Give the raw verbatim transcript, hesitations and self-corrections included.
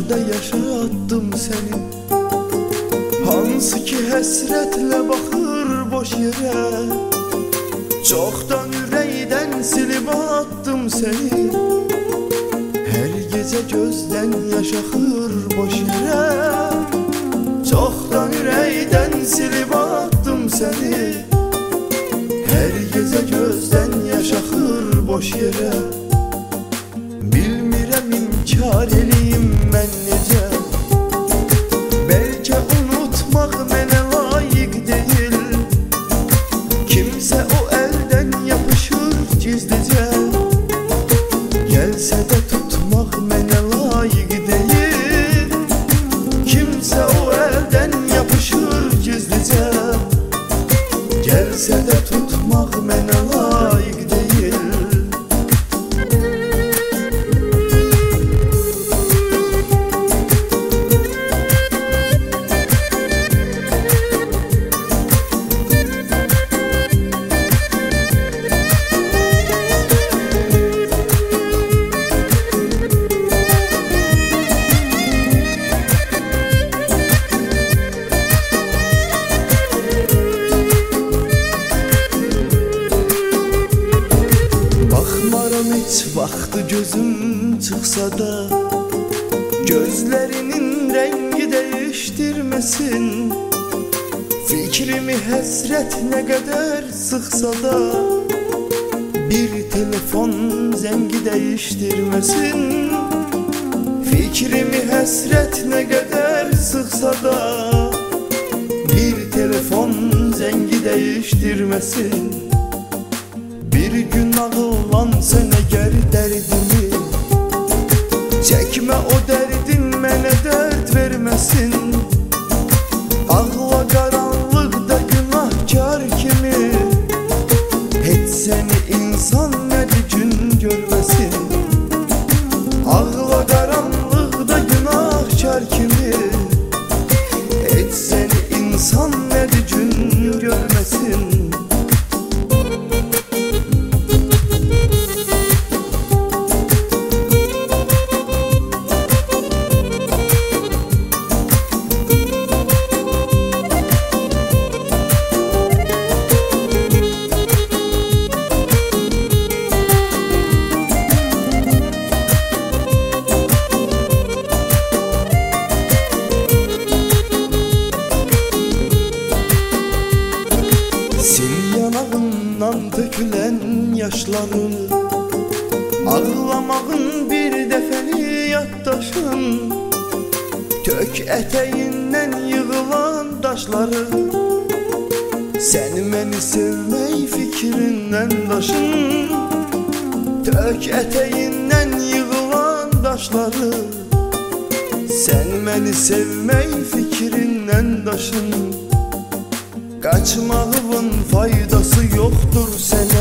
başlarda yaşattım seni. Hansı ki həsrətlə baxır boş yerə, çoxdan ürəkdən silib attım seni. Hər gecə gözdən yaş axır boş yerə, çoxdan ürəkdən silib attım seni. Hər gecə gözdən yaş axır boş yerə. Bilmirəm inkar eləyim mən necə, bəlkə unutmaq mənə layiq deyil. Kimsə o əldən yapışır gizlicə, gəlsə də tutmaq mənə layiq deyil. Kimsə o əldən yapışır gizlicə, gəlsə də tutmaq mənə layiq deyil. Heç vaxtı gözüm çıxsa da, gözlərinin rəngi dəyişdirməsin. Fikrimi həsrət nə qədər sıxsa da, bir telefon zəngi dəyişdirməsin. Fikrimi həsrət nə qədər sıxsa da, bir telefon zəngi dəyişdirməsin. Bir gün ağıllansın əgər dərdimi, çəkmə o dərdin mənə dərd verməsin. Ağla qaranlıqda günahkar kimi, heç səni insan nədir gün görməsin. Ağla qaranlıqda günahkar kimi, heç səni insan nədir gün görməsin. Sil yanağından tökülən yaşları, ağlamağın bir dəfəli yaddaşın. Tök ətəyindən yığılan daşları, sən məni sevmək fikrindən daşın. Tök ətəyindən yığılan daşları, sən məni sevmək fikrindən daşın. Qaçmağın faydası yoxdur sənə,